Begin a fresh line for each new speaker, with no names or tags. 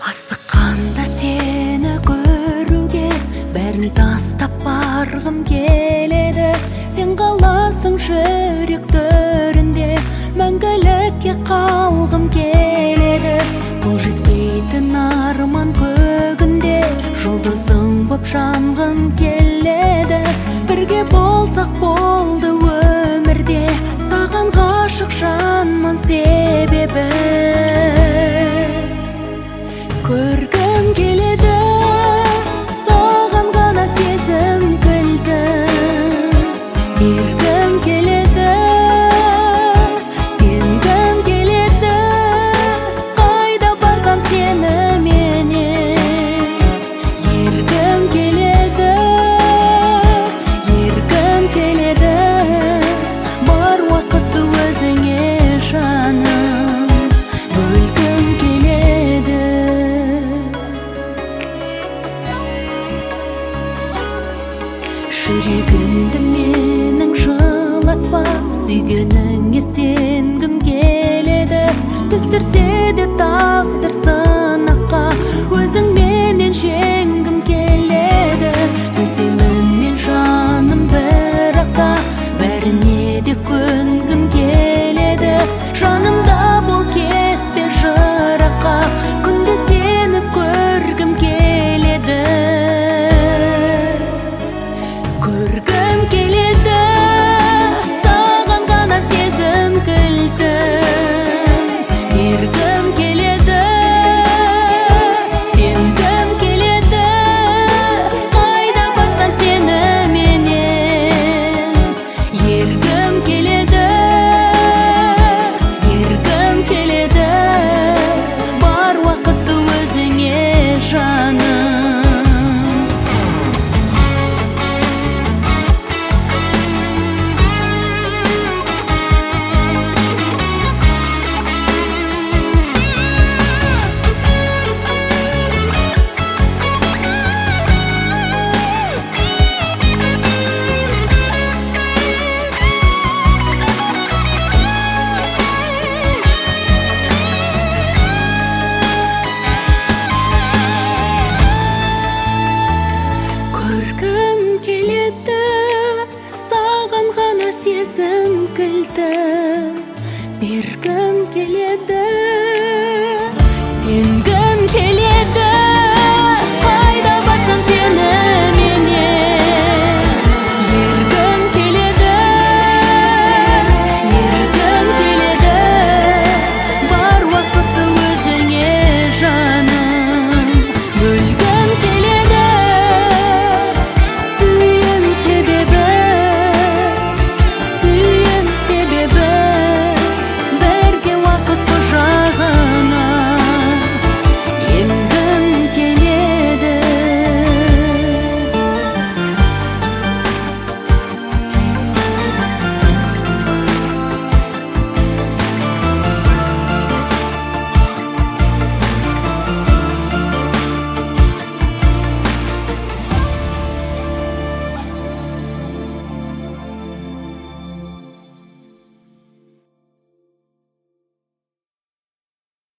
Асыққанда сені көруге бәрін тастап барғым келеді. Сен қаласың жүрек төрінде, мәңгілікке қалғым келеді. Бұл жетпейтін арман көгінде жұлдызың боп жанғым келеді. Бірге болсақ болды өмірде, саған ғашық жанмын себебі. Көргім келеді, саған ғана сезім кілті. Бергім келеді, сенгім келеді, қайда барсам сені менен. Ергім келеді, ергім келеді, бар уақытты өзіңе жаным бөлгім келеді. Жүрегімді менің жылатпа, сүйгеніңе сенгім келеді. Түсірсе де тағдыр сынаққа, өзіңменен жеңгім келеді. Төсемін мен жаным бірақ та, бәріне де көнгім келеді. Жанымда бол, кетпе жыраққа, күнде сені көргім келеді. Көргім келеді, саған ғана сезім кілті. Бергім келеді, сенгім келеді, қайда барсам сені менен. Ергім келеді, ергім келеді, бар уақытты өзіңе жаным. Көргім келеді, саған ғана сезім кілті. Бергім келеді, сенгім